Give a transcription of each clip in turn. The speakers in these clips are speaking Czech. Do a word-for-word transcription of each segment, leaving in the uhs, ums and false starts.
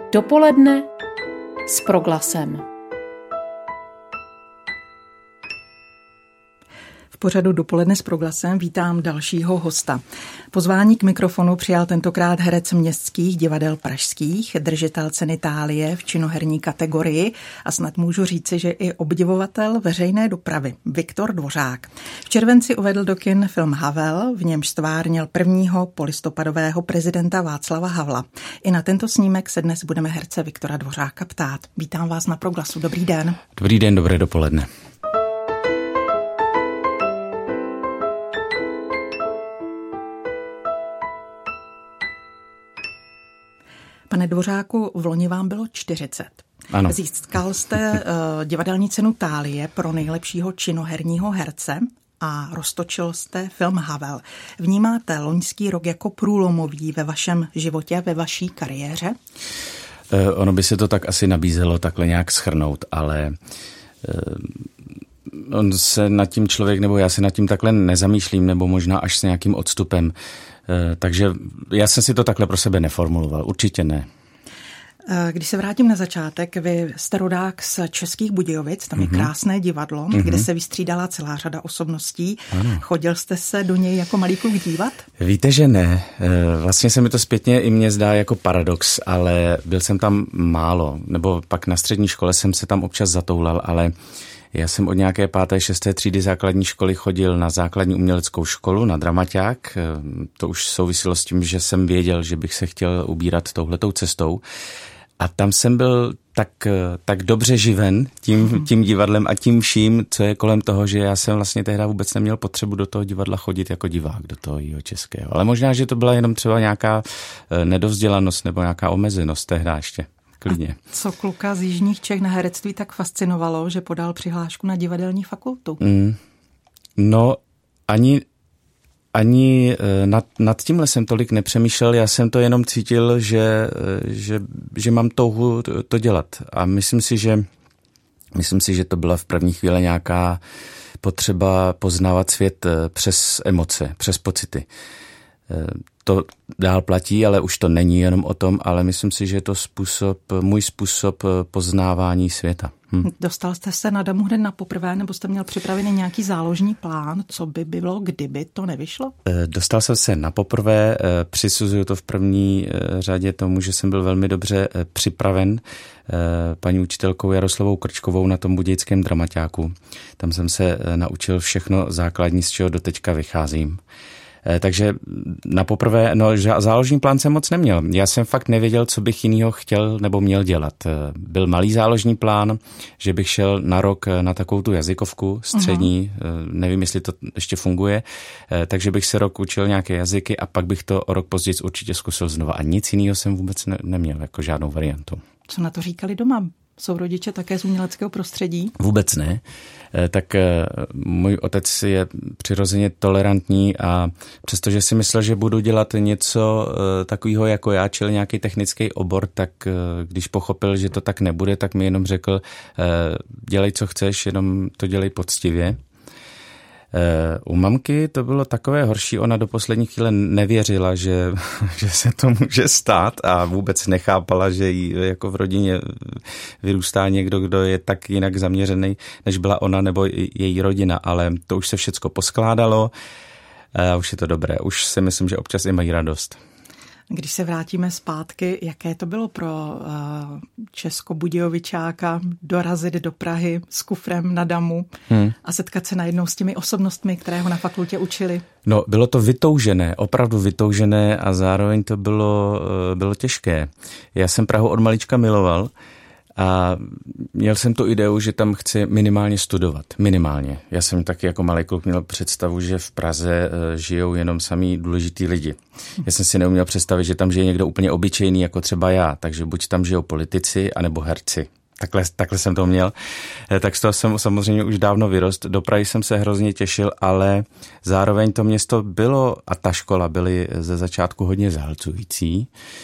Dopoledne s Proglasem. V pořadu Dopoledne s Proglasem vítám dalšího hosta. Pozvání k mikrofonu přijal tentokrát herec městských divadel pražských, držitel ceny Thálie v činoherní kategorii a snad můžu říci, že i obdivovatel veřejné dopravy Viktor Dvořák. V červenci uvedl do kin film Havel, v němž stvárnil prvního polistopadového prezidenta Václava Havla. I na tento snímek se dnes budeme herce Viktora Dvořáka ptát. Vítám vás na Proglasu. Dobrý den. Dobrý den, dobré dopoledne. Pane Dvořáku, v loni vám bylo čtyřicet. Ano. Získal jste uh, divadelní cenu Thálie pro nejlepšího činoherního herce a roztočil jste film Havel. Vnímáte loňský rok jako průlomový ve vašem životě, ve vaší kariéře? Uh, ono by se to tak asi nabízelo takhle nějak shrnout, ale uh, on se nad tím člověk, nebo já se nad tím takhle nezamýšlím, nebo možná až s nějakým odstupem. Takže já jsem si to takhle pro sebe neformuloval, určitě ne. Když se vrátím na začátek, vy jste rodák z Českých Budějovic, tam je mm-hmm. krásné divadlo, mm-hmm. kde se vystřídala celá řada osobností. Ano. Chodil jste se do něj jako malý kluk dívat? Víte, že ne. Vlastně se mi to zpětně i mně zdá jako paradox, ale byl jsem tam málo, nebo pak na střední škole jsem se tam občas zatoulal, ale já jsem od nějaké páté, šesté třídy základní školy chodil na základní uměleckou školu, na dramaťák. To už souviselo s tím, že jsem věděl, že bych se chtěl ubírat touhletou cestou. A tam jsem byl tak, tak dobře živen tím, tím divadlem a tím vším, co je kolem toho, že já jsem vlastně tehdy vůbec neměl potřebu do toho divadla chodit jako divák, do toho Jihočeského. Ale možná, že to byla jenom třeba nějaká nedovzdělanost nebo nějaká omezenost tehdy ještě. Klidně. A co kluka z jižních Čech na herectví tak fascinovalo, že podal přihlášku na divadelní fakultu? Mm, no, ani, ani nad, nad tímhle jsem tolik nepřemýšlel, já jsem to jenom cítil, že, že, že mám touhu to, to dělat. A myslím si, že, myslím si, že to byla v první chvíli nějaká potřeba poznávat svět přes emoce, přes pocity. To dál platí, ale už to není jenom o tom, ale myslím si, že je to způsob, můj způsob poznávání světa. Hm. Dostal jste se na damu hned na poprvé, nebo jste měl připravený nějaký záložní plán, co by bylo, kdyby to nevyšlo? Dostal jsem se na poprvé, přisuzuju to v první řadě tomu, že jsem byl velmi dobře připraven paní učitelkou Jaroslavou Krčkovou na tom budějickém dramaťáku. Tam jsem se naučil všechno základní, z čeho doteďka vycházím. Takže na poprvé, no záložní plán jsem moc neměl. Já jsem fakt nevěděl, co bych jinýho chtěl nebo měl dělat. Byl malý záložní plán, že bych šel na rok na takovou tu jazykovku střední, uh-huh. nevím, jestli to ještě funguje, takže bych se rok učil nějaké jazyky a pak bych to o rok později určitě zkusil znova. A nic jiného jsem vůbec ne- neměl, jako žádnou variantu. Co na to říkali doma? Jsou rodiče také z uměleckého prostředí? Vůbec ne. Tak můj otec je přirozeně tolerantní a přestože si myslel, že budu dělat něco takového jako já, čili nějaký technický obor, tak když pochopil, že to tak nebude, tak mi jenom řekl, dělej, co chceš, jenom to dělej poctivě. U mamky to bylo takové horší, ona do poslední chvíle nevěřila, že, že se to může stát a vůbec nechápala, že jí jako v rodině vyrůstá někdo, kdo je tak jinak zaměřený, než byla ona nebo její rodina, ale to už se všecko poskládalo a už je to dobré, už si myslím, že občas i mají radost. Když se vrátíme zpátky, jaké to bylo pro uh, Českobudějovičáka dorazit do Prahy s kufrem na damu hmm. a setkat se najednou s těmi osobnostmi, které ho na fakultě učili? No, bylo to vytoužené, opravdu vytoužené a zároveň to bylo, uh, bylo těžké. Já jsem Prahu od malička miloval a měl jsem tu ideu, že tam chci minimálně studovat. Minimálně. Já jsem taky jako malý kluk měl představu, že v Praze žijou jenom samý důležitý lidi. Já jsem si neuměl představit, že tam žije někdo úplně obyčejný, jako třeba já. Takže buď tam žijou politici, anebo herci. Takhle, takhle jsem to měl. Tak z toho jsem samozřejmě už dávno vyrost. Do Prahy jsem se hrozně těšil, ale zároveň to město bylo a ta škola byly ze začátku hodně zahlcující.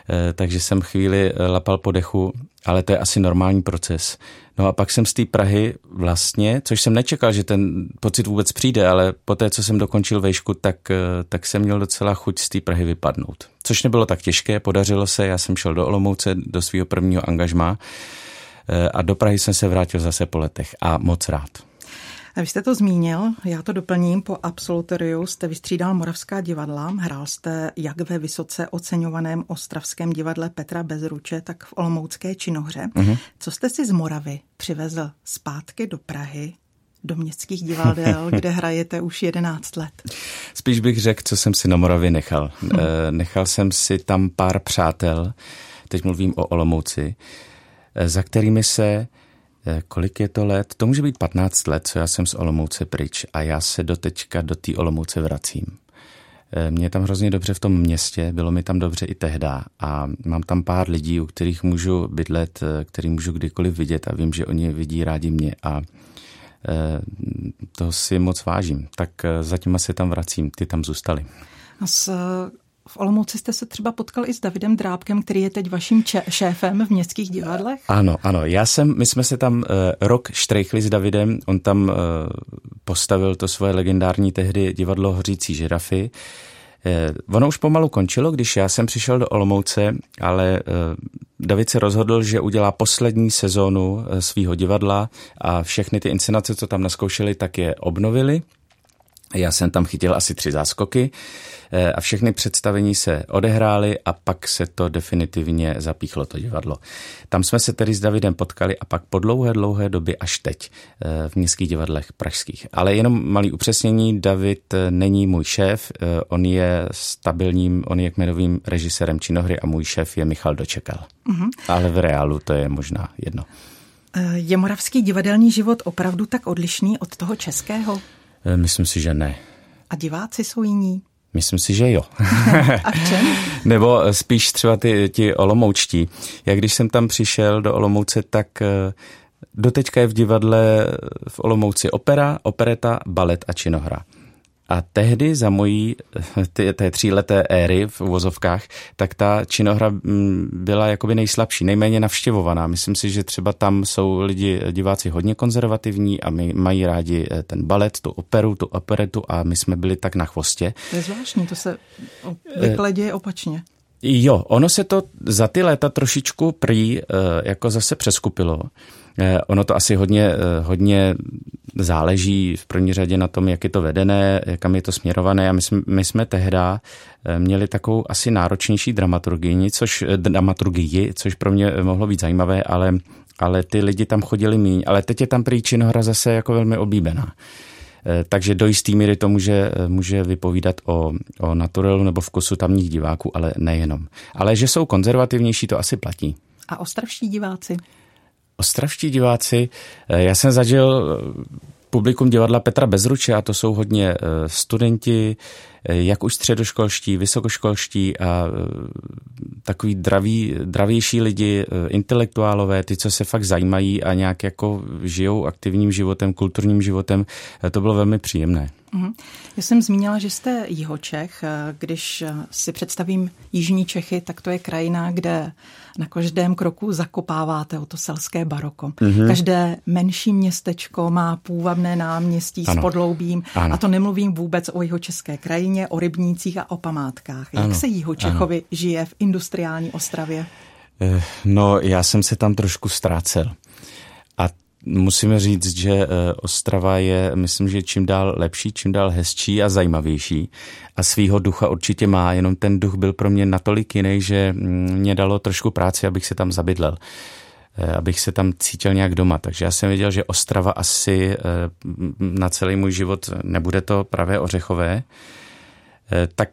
takže jsem chvíli lapal po dechu, ale to je asi normální proces. No a pak jsem z té Prahy vlastně, což jsem nečekal, že ten pocit vůbec přijde, ale po té, co jsem dokončil vejšku, tak, tak jsem měl docela chuť z té Prahy vypadnout. Což nebylo tak těžké, podařilo se, já jsem šel do Olomouce, do svého prvního angažmá a do Prahy jsem se vrátil zase po letech a moc rád. A vy jste to zmínil, já to doplním, po absolutoriu jste vystřídal moravská divadla, hrál jste jak ve vysoce oceňovaném ostravském divadle Petra Bezruče, tak v olomoucké Činohře. Mm-hmm. Co jste si z Moravy přivezl zpátky do Prahy, do městských divadel, kde hrajete už jedenáct let? Spíš bych řekl, co jsem si na Moravě nechal. Hm. Nechal jsem si tam pár přátel, teď mluvím o Olomouci, za kterými se kolik je to let? To může být patnáct let, co já jsem z Olomouce pryč a já se doteďka do té Olomouce vracím. Mě je tam hrozně dobře v tom městě, bylo mi tam dobře i tehda a mám tam pár lidí, u kterých můžu bydlet, který můžu kdykoliv vidět a vím, že oni vidí rádi mě a toho si moc vážím. Tak zatím se tam vracím, ty tam zůstaly. A s... V Olomouci jste se třeba potkal i s Davidem Drábkem, který je teď vaším če- šéfem v městských divadlech? Ano, ano. Já jsem, my jsme se tam uh, rok štrejchli s Davidem, on tam uh, postavil to svoje legendární tehdy divadlo Hořící žirafy. Uh, ono už pomalu končilo, když já jsem přišel do Olomouce, ale uh, David se rozhodl, že udělá poslední sezónu uh, svýho divadla a všechny ty inscenace, co tam naskoušeli, tak je obnovili. Já jsem tam chytil asi tři záskoky a všechny představení se odehrály a pak se to definitivně zapíchlo, to divadlo. Tam jsme se tedy s Davidem potkali a pak po dlouhé, dlouhé době až teď v městských divadlech pražských. Ale jenom malý upřesnění, David není můj šéf, on je stabilním, on je kmenovým režisérem Činohry a můj šéf je Michal Dočekal. Mm-hmm. Ale v reálu to je možná jedno. Je moravský divadelní život opravdu tak odlišný od toho českého? Myslím si, že ne. A diváci jsou jiní? Myslím si, že jo. A v čem? Nebo spíš třeba ty, ti olomoučtí. Já když jsem tam přišel do Olomouce, tak doteďka je v divadle v Olomouci opera, opereta, balet a činohra. A tehdy za mojí ty, té tříleté éry v uvozovkách, tak ta činohra byla jakoby nejslabší, nejméně navštěvovaná. Myslím si, že třeba tam jsou lidi, diváci hodně konzervativní a my mají rádi ten balet, tu operu, tu operetu a my jsme byli tak na chvostě. To je zvláštní, to se obvykle děje opačně. Jo, ono se to za ty léta trošičku prý jako zase přeskupilo. Ono to asi hodně, hodně záleží v první řadě na tom, jak je to vedené, kam je to směrované. A my jsme, my jsme tehda měli takovou asi náročnější dramaturgii, což, dramaturgii, což pro mě mohlo být zajímavé, ale, ale ty lidi tam chodili míň. Ale teď je tam prý činohra zase jako velmi oblíbená. Takže do jistý míry to může, může vypovídat o, o naturalu nebo vkusu tamních diváků, ale nejenom. Ale že jsou konzervativnější, to asi platí. A ostravští diváci? Ostravští diváci, já jsem zažil publikum divadla Petra Bezruče a to jsou hodně studenti, jak už středoškolští, vysokoškolští a takový draví, dravější lidi, intelektuálové, ty, co se fakt zajímají a nějak jako žijou aktivním životem, kulturním životem, to bylo velmi příjemné. Já jsem zmínila, že jste Jihočech. Když si představím jižní Čechy, tak to je krajina, kde na každém kroku zakopáváte o to selské baroko. Mm-hmm. Každé menší městečko má půvabné náměstí ano. s podloubím. Ano. A to nemluvím vůbec o jihočeské krajině, o rybnících a o památkách. Jak ano. se Jihočechovi ano. žije v industriální Ostravě? No, já jsem se tam trošku ztrácel. A musíme říct, že Ostrava je, myslím, že čím dál lepší, čím dál hezčí a zajímavější. A svýho ducha určitě má, jenom ten duch byl pro mě natolik jiný, že mě dalo trošku práci, abych se tam zabydlel. Abych se tam cítil nějak doma. Takže já jsem věděl, že Ostrava asi na celý můj život nebude to pravé ořechové. Tak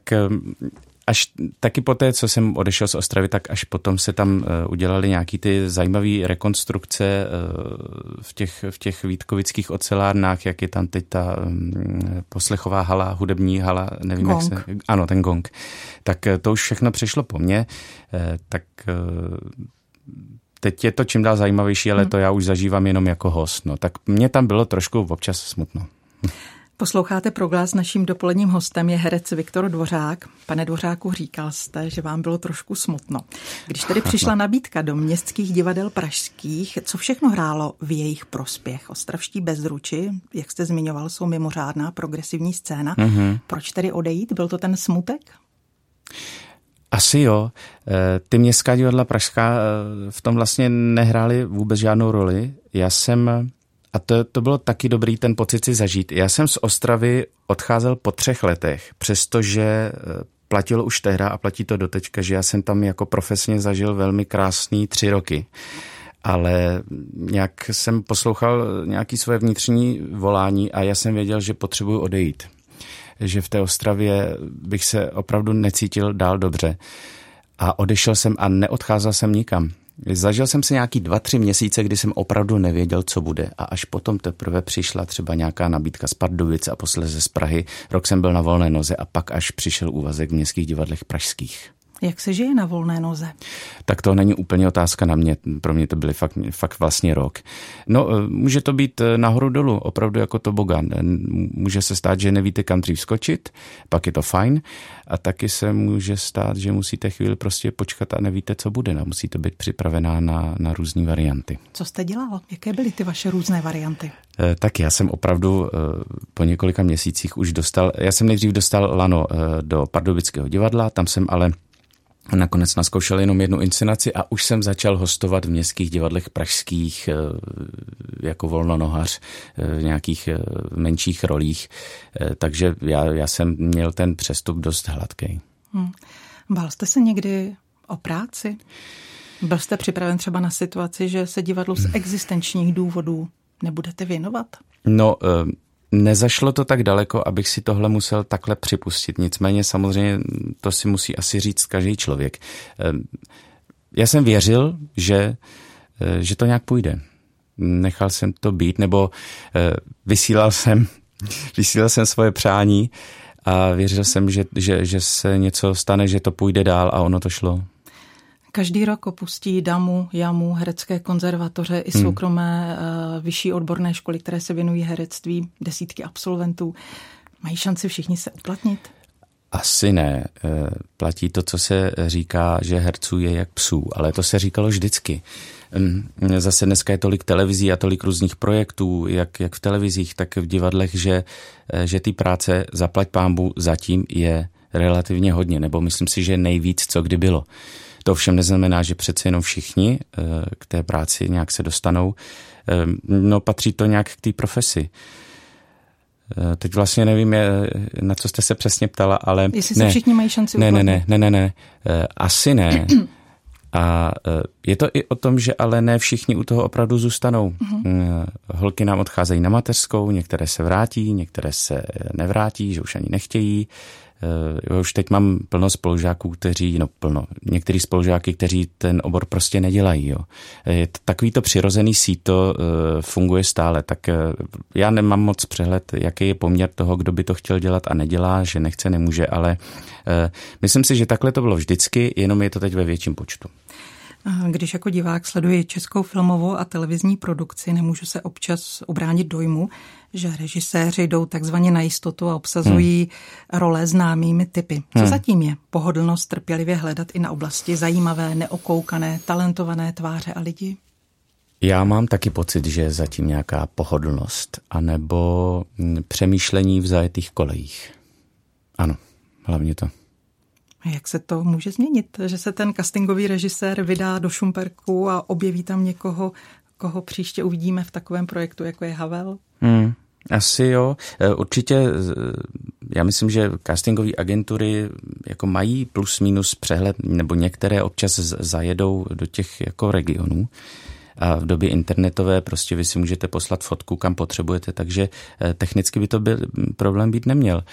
až taky po té, co jsem odešel z Ostravy, tak až potom se tam udělaly nějaký ty zajímavé rekonstrukce v těch, v těch vítkovických ocelárnách, jak je tam teď ta poslechová hala, hudební hala, nevím, gong. jak se... Ano, ten gong. Tak to už všechno přišlo po mně, tak teď je to čím dál zajímavější, ale hmm. to já už zažívám jenom jako host. No. Tak mně tam bylo trošku občas smutno. Posloucháte Proglas, naším dopoledním hostem je herec Viktor Dvořák. Pane Dvořáku, říkal jste, že vám bylo trošku smutno. Když tedy přišla nabídka do městských divadel pražských, co všechno hrálo v jejich prospěch? Ostravští Bezruči, jak jste zmiňoval, jsou mimořádná progresivní scéna. Mm-hmm. Proč tedy odejít? Byl to ten smutek? Asi jo. Ty městská divadla pražská v tom vlastně nehrály vůbec žádnou roli. Já jsem... A to, to bylo taky dobrý ten pocit si zažít. Já jsem z Ostravy odcházel po třech letech, přestože platilo už tehda a platí to dotečka, že já jsem tam jako profesně zažil velmi krásný tři roky. Ale nějak jsem poslouchal nějaké svoje vnitřní volání a já jsem věděl, že potřebuju odejít. Že v té Ostravě bych se opravdu necítil dál dobře. A odešel jsem a neodcházel jsem nikam. Zažil jsem si nějaký dva, tři měsíce, kdy jsem opravdu nevěděl, co bude. A až potom teprve přišla třeba nějaká nabídka z Pardubic a posléze z Prahy. Rok jsem byl na volné noze a pak až přišel úvazek v městských divadlech pražských. Jak se žije na volné noze? Tak to není úplně otázka na mě. Pro mě to byly fakt, fakt vlastně rok. No, může to být nahoru dolů, opravdu jako tobogán. Může se stát, že nevíte, kam dřív skočit, pak je to fajn. A taky se může stát, že musíte chvíli prostě počkat a nevíte, co bude. No, musíte být připravená na, na různé varianty. Co jste dělal? Jaké byly ty vaše různé varianty? Tak já jsem opravdu po několika měsících už dostal, já jsem nejdřív dostal lano do Pardubického divadla, tam jsem ale nakonec naskoušel jenom jednu inscenaci a už jsem začal hostovat v městských divadlech pražských jako volnonohař v nějakých menších rolích, takže já, já jsem měl ten přestup dost hladký. Hmm. Bál jste se někdy o práci? Byl jste připraven třeba na situaci, že se divadlu z existenčních důvodů nebudete věnovat? No, nezašlo to tak daleko, abych si tohle musel takhle připustit. Nicméně samozřejmě to si musí asi říct každý člověk. Já jsem věřil, že, že to nějak půjde. Nechal jsem to být, nebo vysílal jsem, vysílal jsem svoje přání a věřil jsem, že, že, že se něco stane, že to půjde dál a ono to šlo. Každý rok opustí Damu, Jamu, herecké konzervatoře i soukromé hmm. vyšší odborné školy, které se věnují herectví, desítky absolventů. Mají šanci všichni se uplatnit? Asi ne. Platí to, co se říká, že herců je jak psů, ale to se říkalo vždycky. Zase dneska je tolik televizí a tolik různých projektů, jak, jak v televizích, tak v divadlech, že, že ty práce zaplať pánbu zatím je relativně hodně, nebo myslím si, že nejvíc, co kdy bylo. To ovšem neznamená, že přece jenom všichni k té práci nějak se dostanou. No, patří to nějak k té profesi. Teď vlastně nevím, na co jste se přesně ptala, ale... Jestli se ne, všichni mají šanci ne, ne, ne, ne, ne, ne, asi ne. A je to i o tom, že ale ne všichni u toho opravdu zůstanou. Uh-huh. Holky nám odcházejí na mateřskou, některé se vrátí, některé se nevrátí, že už ani nechtějí. Uh, už teď mám plno spolužáků, kteří, no plno, některý spolužáky, kteří ten obor prostě nedělají. Jo. Je to, takový to přirozený síto uh, funguje stále, tak uh, já nemám moc přehled, jaký je poměr toho, kdo by to chtěl dělat a nedělá, že nechce, nemůže, ale uh, myslím si, že takhle to bylo vždycky, jenom je to teď ve větším počtu. Když jako divák sleduji českou filmovou a televizní produkci, nemůžu se občas ubránit dojmu, že režiséři jdou takzvaně na jistotu a obsazují hmm. role známými typy. Co hmm. zatím je? Pohodlnost trpělivě hledat i na oblasti zajímavé, neokoukané, talentované tváře a lidi? Já mám taky pocit, že je zatím nějaká pohodlnost, anebo přemýšlení v zajetých kolejích. Ano, hlavně to. A jak se to může změnit? Že se ten castingový režisér vydá do Šumperku a objeví tam někoho, koho příště uvidíme v takovém projektu, jako je Havel? Hmm, asi jo. Určitě, já myslím, že castingové agentury jako mají plus minus přehled, nebo některé občas zajedou do těch jako regionů. A v době internetové prostě vy si můžete poslat fotku, kam potřebujete, takže technicky by to byl, problém být neměl.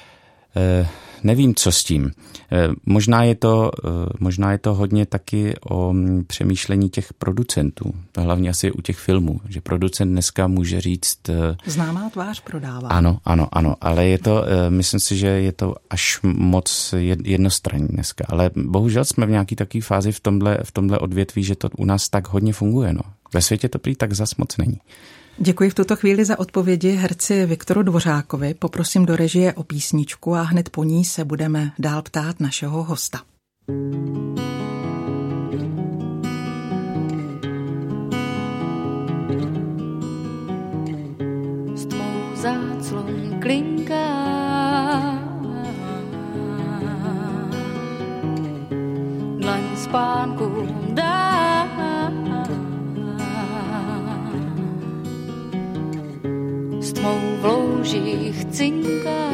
Nevím, co s tím. Možná je to, možná je to hodně taky o přemýšlení těch producentů. Hlavně asi u těch filmů, že producent dneska může říct... Známá tvář prodává. Ano, ano, ano, ale je to, myslím si, že je to až moc jednostranný dneska. Ale bohužel jsme v nějaký takové fázi v tomhle, v tomhle odvětví, že to u nás tak hodně funguje. No. Ve světě to prý tak zas moc není. Děkuji v tuto chvíli za odpovědi herci Viktoru Dvořákovi. Poprosím do režie o písničku a hned po ní se budeme dál ptát našeho hosta. S tvou záclon klinká dlaň spánku dá. S tmou v loužích cinká,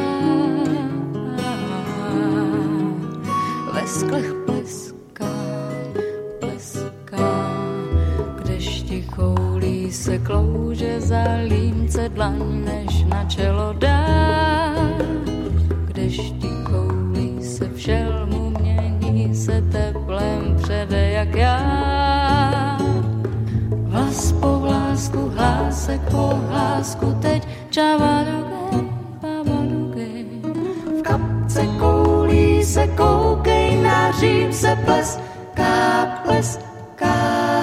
ve sklech pleská, pleská, kdežti choulí se klouže za límce dlaň, než na čelo dá. Kdežti choulí se v šelmu, mění se teplem přede jak já. Vlas po vlásku, hlásek po hlásku, teď čavadugej, babadugej. V kapce koulí se koukej, na Řím se pleská, pleská.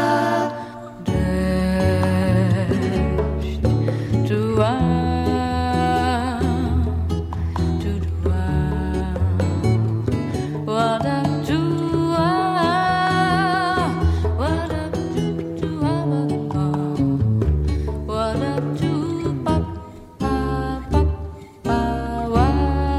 Déšť, duá, duduá, wada duá, wada duduá, wada du pa pa pa pa wa.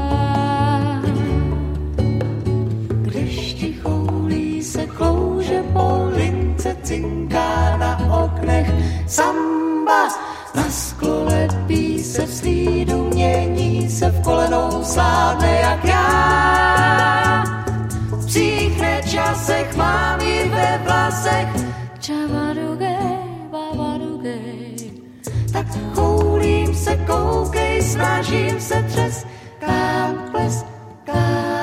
Když ti choulí se klouže po lince, cinká na oknech samba, na sklo lepí se v slídu, mění se v kolenou, slávne jak já. V příchne časech mám ji ve vlasech, čavadugej, babadugej. Tak choulím se, koukej, snažím se, třeskám, pleskám.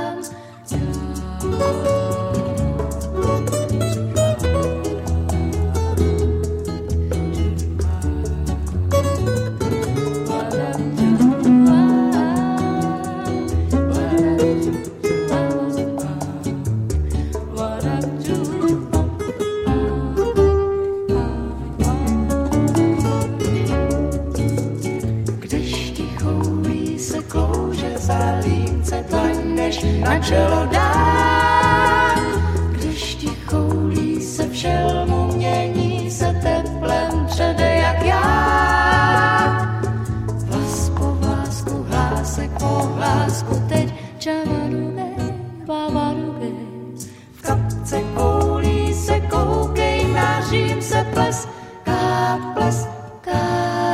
Na čelo dá, když ti choulí se v šelmu, mění se teplem přede jak já. Vlas po vlásku, hlásek po hlásku, teď čavadugej, babadugej. V kapce koulí se koukej, na Řím se pleská, pleská.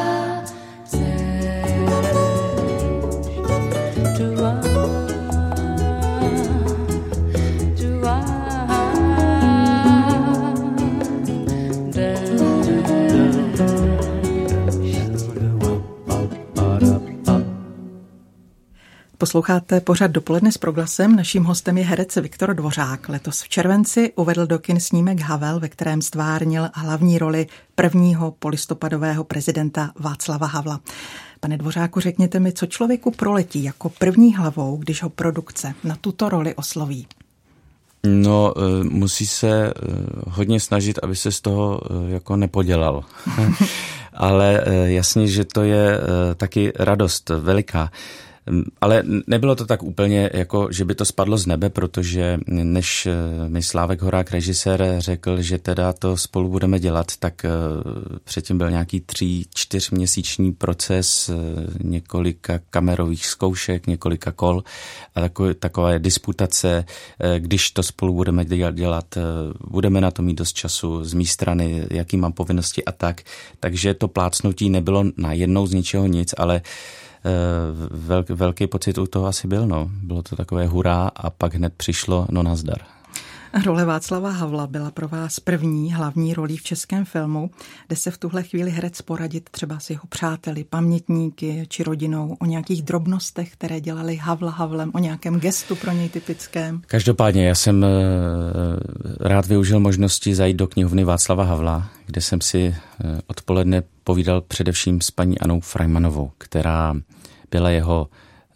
Posloucháte pořad Dopoledne s proglasem. Naším hostem je herec Viktor Dvořák. Letos v červenci uvedl do kin snímek Havel, ve kterém stvárnil hlavní roli prvního polistopadového prezidenta Václava Havla. Pane Dvořáku, řekněte mi, co člověku proletí jako první hlavou, když ho produkce na tuto roli osloví? No, musí se hodně snažit, aby se z toho jako nepodělal. Ale jasně, že to je taky radost veliká. Ale nebylo to tak úplně, jako že by to spadlo z nebe, protože než mi Slávek Horák, režisér, řekl, že teda to spolu budeme dělat, tak předtím byl nějaký tří, čtyřměsíční proces, několika kamerových zkoušek, několika kol a takové, takové disputace, když to spolu budeme dělat, budeme na to mít dost času z mé strany, jaký mám povinnosti a tak. Takže to plácnutí nebylo najednou z ničeho nic, ale Velký, velký pocit u toho asi byl, no. Bylo to takové hurá a pak hned přišlo no nazdar. Role Václava Havla byla pro vás první hlavní rolí v českém filmu. Jde se v tuhle chvíli herec poradit třeba s jeho přáteli, pamětníky či rodinou o nějakých drobnostech, které dělali Havla Havlem, o nějakém gestu pro něj typickém? Každopádně já jsem rád využil možnosti zajít do knihovny Václava Havla, kde jsem si odpoledne povídal především s paní Anou Freimanovou, která byla jeho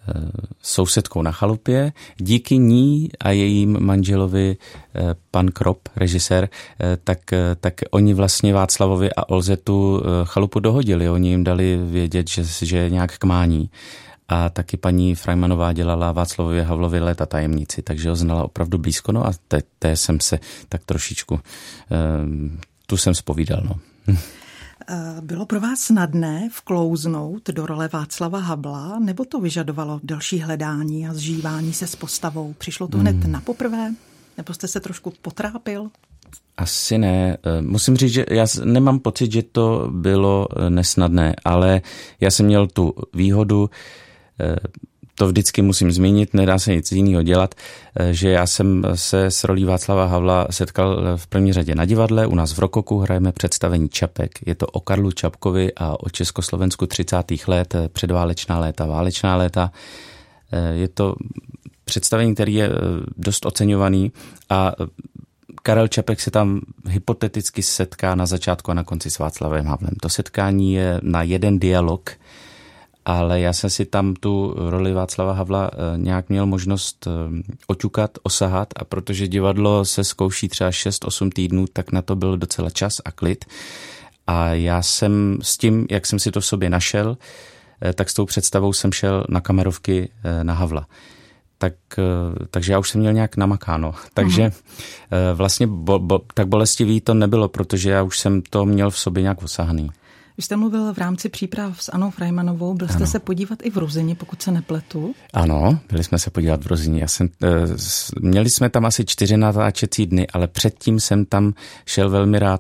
sousedkou na chalupě. Díky ní a jejím manželovi pan Krop, režisér, tak, tak oni vlastně Václavovi a Olze tu chalupu dohodili. Oni jim dali vědět, že, že nějak kmání. A taky paní Freimanová dělala Václavovi Havlovi Léta tajemníci, takže ho znala opravdu blízko. No a té, té jsem se tak trošičku, tu jsem zpovídal, no. Bylo pro vás snadné vklouznout do role Václava Havla, nebo to vyžadovalo další hledání a zžívání se s postavou? Přišlo to hned hmm. na poprvé? Nebo jste se trošku potrápil? Asi ne. Musím říct, že já nemám pocit, že to bylo nesnadné, ale já jsem měl tu výhodu, to vždycky musím zmínit, nedá se nic jiného dělat, že já jsem se s rolí Václava Havla setkal v první řadě na divadle. U nás v Rokoku hrajeme představení Čapek. Je to o Karlu Čapkovi a o Československu třicátých let, předválečná léta, válečná léta. Je to představení, který je dost oceňovaný a Karel Čapek se tam hypoteticky setká na začátku a na konci s Václavem Havlem. To setkání je na jeden dialog, ale já jsem si tam tu roli Václava Havla nějak měl možnost oťukat, osahat, a protože divadlo se zkouší třeba šest osm týdnů, tak na to byl docela čas a klid. A já jsem s tím, jak jsem si to v sobě našel, tak s tou představou jsem šel na kamerovky na Havla. Tak, takže já už jsem měl nějak namakáno. Takže uh-huh. vlastně bo, bo, tak bolestivý to nebylo, protože já už jsem to měl v sobě nějak osahaný. Vy jste mluvil v rámci příprav s Annou Freimanovou, byl jste ano. se podívat i v Ruzyni, pokud se nepletu? Ano, byli jsme se podívat v Ruzyni. Já jsem, měli jsme tam asi čtyři natáčecí dny, ale předtím jsem tam šel velmi rád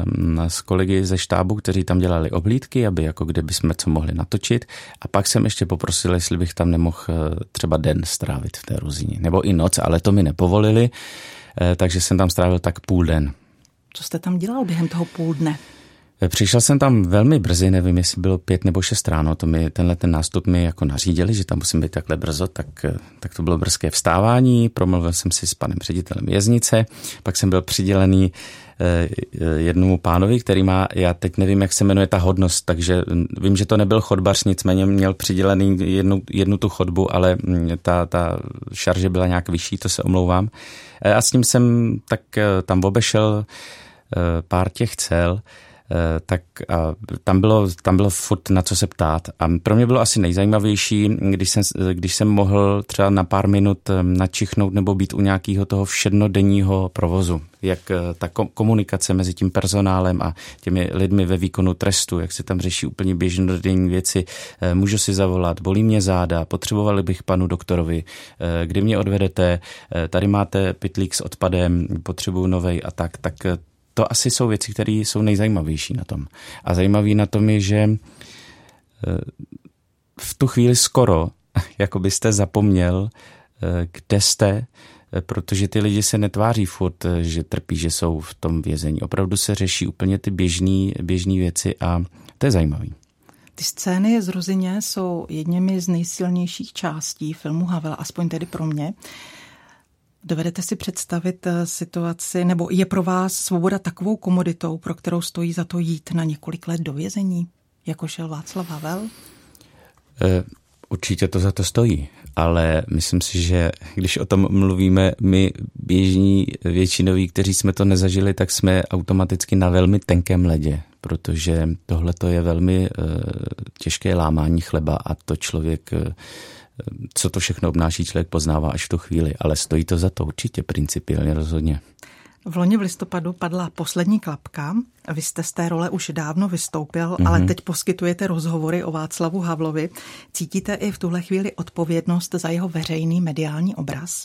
s kolegy ze štábu, kteří tam dělali ohlídky, aby jako kde bychom co mohli natočit. A pak jsem ještě poprosil, jestli bych tam nemohl třeba den strávit v té Ruzyni. Nebo i noc, ale to mi nepovolili, takže jsem tam strávil tak půl den. Co jste tam dělal během toho půl dne? Přišel jsem tam velmi brzy, nevím, jestli bylo pět nebo šest ráno, to mi, tenhle ten nástup mi jako nařídili, že tam musím být takhle brzo, tak, tak to bylo brzké vstávání, promluvil jsem si s panem ředitelem věznice, pak jsem byl přidělený eh, jednomu pánovi, který má, já teď nevím, jak se jmenuje ta hodnost, takže vím, že to nebyl chodbař, nicméně měl přidělený jednu, jednu tu chodbu, ale ta, ta šarže byla nějak vyšší, to se omlouvám. A s ním jsem tak tam obešel pár těch cel, tak a tam bylo, tam bylo furt na co se ptát. A pro mě bylo asi nejzajímavější, když jsem, když jsem mohl třeba na pár minut načichnout nebo být u nějakého toho všednodenního provozu. Jak ta komunikace mezi tím personálem a těmi lidmi ve výkonu trestu, jak se tam řeší úplně běžnodenní věci. Můžu si zavolat, bolí mě záda, potřebovali bych panu doktorovi, kdy mě odvedete, tady máte pytlík s odpadem, potřebuju novej a tak, tak to asi jsou věci, které jsou nejzajímavější na tom. A zajímavý na tom je, že v tu chvíli skoro, jako byste zapomněl, kde jste, protože ty lidi se netváří furt, že trpí, že jsou v tom vězení. Opravdu se řeší úplně ty běžný, běžný věci a to je zajímavý. Ty scény z Ruzyně jsou jedněmi z nejsilnějších částí filmu Havel, aspoň tedy pro mě. Dovedete si představit situaci, nebo je pro vás svoboda takovou komoditou, pro kterou stojí za to jít na několik let do vězení, jako šel Václav Havel? Určitě to za to stojí, ale myslím si, že když o tom mluvíme my běžní většinoví, kteří jsme to nezažili, tak jsme automaticky na velmi tenkém ledě, protože tohle to je velmi těžké lámání chleba a to člověk... Co to všechno obnáší, člověk poznává až v tu chvíli, ale stojí to za to určitě, principiálně rozhodně. V loni v listopadu padla poslední klapka. Vy jste z té role už dávno vystoupil, mm-hmm. ale teď poskytujete rozhovory o Václavu Havlovi. Cítíte i v tuhle chvíli odpovědnost za jeho veřejný mediální obraz?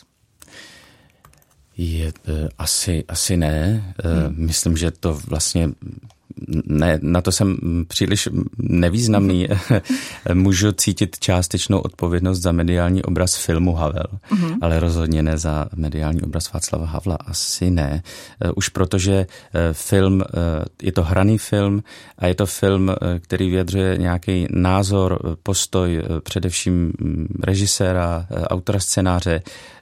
Je, asi, asi ne. Hmm. Myslím, že to vlastně ne, na to jsem příliš nevýznamný. Můžu cítit částečnou odpovědnost za mediální obraz filmu Havel, hmm. ale rozhodně ne za mediální obraz Václava Havla. Asi ne. Už protože film, je to hraný film a je to film, který vyjadřuje nějaký názor, postoj především režiséra, autora scénáře,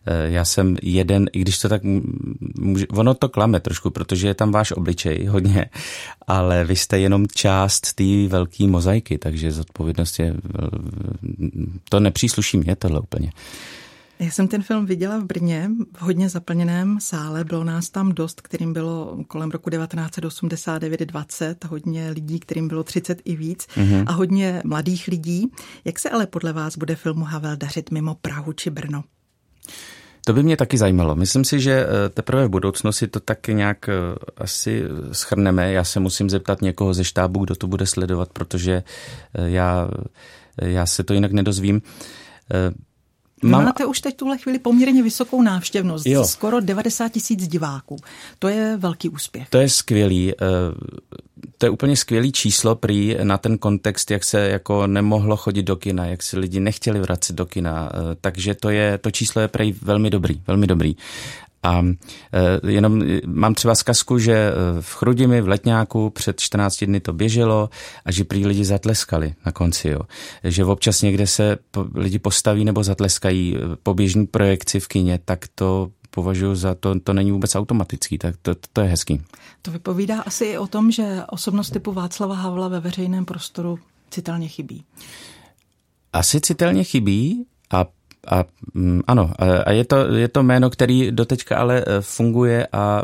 Já jsem jeden, i když to tak může, ono to klame trošku, protože je tam váš obličej hodně, ale vy jste jenom část té velké mozaiky, takže zodpovědnost je, to nepřísluší mě tohle úplně. Já jsem ten film viděla v Brně, v hodně zaplněném sále, bylo nás tam dost, kterým bylo kolem roku devatenáct set osmdesát devět dvacet, hodně lidí, kterým bylo třicet i víc mm-hmm. a hodně mladých lidí. Jak se ale podle vás bude filmu Havel dařit mimo Prahu či Brno? To by mě taky zajímalo. Myslím si, že teprve v budoucnosti to tak nějak asi shrneme. Já se musím zeptat někoho ze štábu, kdo to bude sledovat, protože já, já se to jinak nedozvím. Mám... Máte už teď tuhle chvíli poměrně vysokou návštěvnost, jo. Skoro devadesát tisíc diváků. To je velký úspěch. To je skvělý. To je úplně skvělý číslo prý na ten kontext, jak se jako nemohlo chodit do kina, jak se lidi nechtěli vracet do kina. Takže to je, to číslo je prý velmi dobrý, velmi dobrý. A e, jenom mám třeba zkazku, že v Chrudimi v Letňáku před čtrnácti dny to běželo a že prý lidi zatleskali na konci. Jo. Že občas někde se po, lidi postaví nebo zatleskají po běžný projekci v kině, tak to považuji za to, to není vůbec automatický, tak to, to je hezký. To vypovídá asi i o tom, že osobnost typu Václava Havla ve veřejném prostoru citelně chybí. Asi citelně chybí a A ano, a je to, je to jméno, který doteďka ale funguje a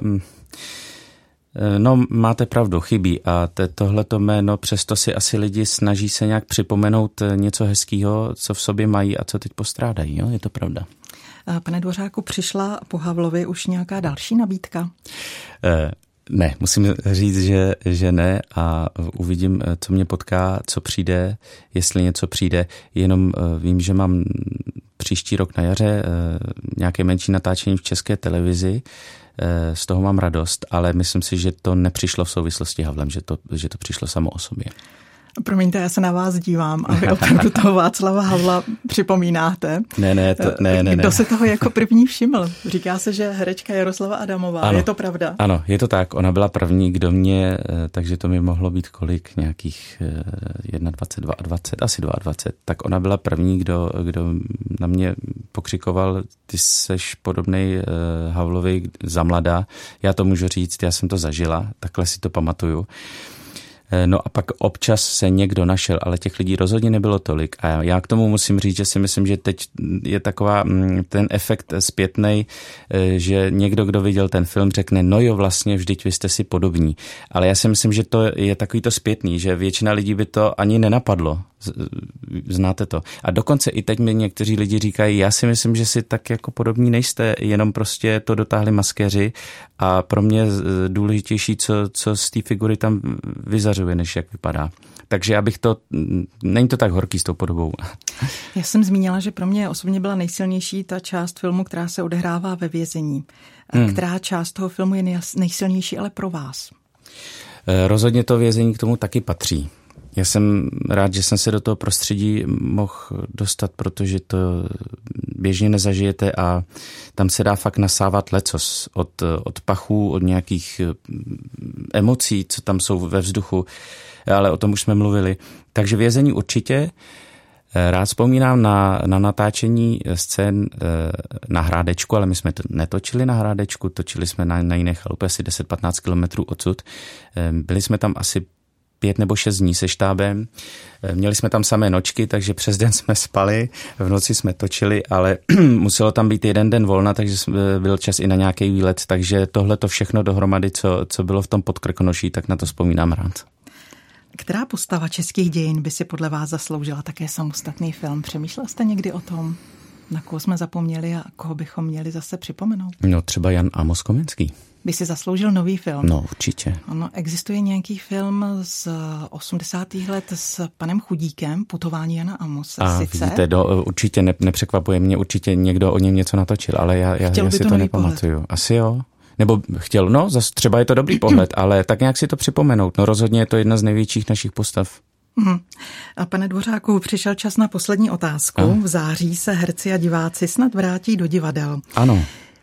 no máte pravdu, chybí a tohleto jméno, přesto si asi lidi snaží se nějak připomenout něco hezkýho, co v sobě mají a co teď postrádají, jo? Je to pravda. Pane Dvořáku, přišla po Havlovi už nějaká další nabídka? Eh, Ne, musím říct, že, že ne a uvidím, co mě potká, co přijde, jestli něco přijde. Jenom vím, že mám příští rok na jaře nějaké menší natáčení v České televizi, z toho mám radost, ale myslím si, že to nepřišlo v souvislosti Havlem, že to, že to přišlo samo o sobě. Promiňte, já se na vás dívám a vy opravdu toho Václava Havla připomínáte. Ne, ne, to, ne, ne. Kdo ne. se toho jako první všiml? Říká se, že herečka Jaroslava Adamová. Ano, je to pravda? Ano, je to tak. Ona byla první, kdo mě, takže to mi mohlo být kolik, nějakých dvacet jedna, dvacet dva, asi dvacet dva. Tak ona byla první, kdo, kdo na mě pokřikoval, ty seš podobnej Havlovi za mladá. Já to můžu říct, já jsem to zažila, takhle si to pamatuju. No a pak občas se někdo našel, ale těch lidí rozhodně nebylo tolik. A já k tomu musím říct, že si myslím, že teď je taková ten efekt zpětnej, že někdo, kdo viděl ten film, řekne, no jo, vlastně vždyť vy jste si podobní. Ale já si myslím, že to je takový to zpětný, že většina lidí by to ani nenapadlo. Znáte to. A dokonce i teď mi někteří lidi říkají, já si myslím, že si tak jako podobní nejste, jenom prostě to dotáhli maskéři a pro mě důležitější, co, co z té figury tam vyzařuje, než jak vypadá. Takže abych to, není to tak horký s tou podobou. Já jsem zmínila, že pro mě osobně byla nejsilnější ta část filmu, která se odehrává ve vězení. Hmm. Která část toho filmu je nejsilnější, ale pro vás? Rozhodně to vězení k tomu taky patří. Já jsem rád, že jsem se do toho prostředí mohl dostat, protože to běžně nezažijete a tam se dá fakt nasávat lecos od, od pachů, od nějakých emocí, co tam jsou ve vzduchu, ale o tom už jsme mluvili. Takže vězení určitě. Rád vzpomínám na, na natáčení scén na Hrádečku, ale my jsme to netočili na Hrádečku, točili jsme na, na jiné chalupě asi deset patnáct kilometrů odsud. Byli jsme tam asi pět nebo šest dní se štábem. Měli jsme tam samé nočky, takže přes den jsme spali, v noci jsme točili, ale muselo tam být jeden den volna, takže byl čas i na nějaký výlet, takže tohle to všechno dohromady, co, co bylo v tom Podkrkonoší, tak na to vzpomínám rád. Která postava českých dějin by si podle vás zasloužila také samostatný film? Přemýšlel jste někdy o tom, na koho jsme zapomněli a koho bychom měli zase připomenout? No třeba Jan Amos Komenský. By si zasloužil nový film? No, určitě. Ono, existuje nějaký film z osmdesátých let s panem Chudíkem, Putování Jana Amose. A sice? Vidíte, do, určitě ne, nepřekvapuje mě, určitě někdo o něm něco natočil, ale já, já, já si to, to nepamatuju. Pohled. Asi jo. Nebo chtěl, no, zase třeba je to dobrý pohled, ale tak nějak si to připomenout. No rozhodně je to jedna z největších našich postav. Hmm. A pane Dvořáku, přišel čas na poslední otázku. A? V září se herci a diváci snad vrátí do divadel. Ano.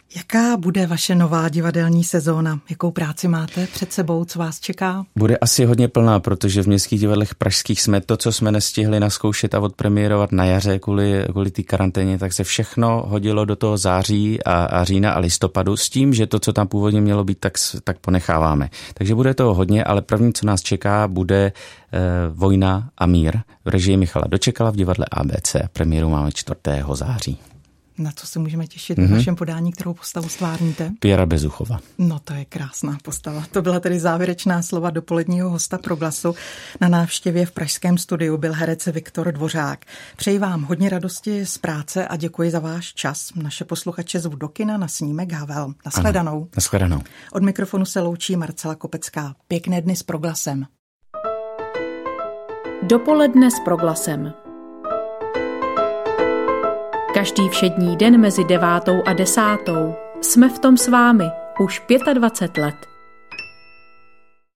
Jaká bude vaše nová divadelní sezóna? Jakou práci máte před sebou? Co vás čeká? Bude asi hodně plná, protože v Městských divadlech pražských jsme to, co jsme nestihli naskoušet a odpremiérovat na jaře kvůli, kvůli té karanténě, tak se všechno hodilo do toho září a, a října a listopadu s tím, že to, co tam původně mělo být, tak, tak ponecháváme. Takže bude toho hodně, ale první, co nás čeká, bude e, Vojna a mír v režii Michala Dočekala v divadle A B C. Premiéru máme čtvrtého září. Na co se můžeme těšit mm-hmm. ve vašem podání, kterou postavu stvárníte? Pěra Bezuchova. No to je krásná postava. To byla tedy závěrečná slova dopoledního hosta Proglasu. Na návštěvě v pražském studiu byl herec Viktor Dvořák. Přeji vám hodně radosti z práce a děkuji za váš čas. Naše posluchače zvu do kina na snímek Havel. Nashledanou. Ano, nashledanou. Od mikrofonu se loučí Marcela Kopecká. Pěkné dny s Proglasem. Dopoledne s Proglasem. Každý všední den mezi devátou a desátou jsme v tom s vámi už dvacet pět let.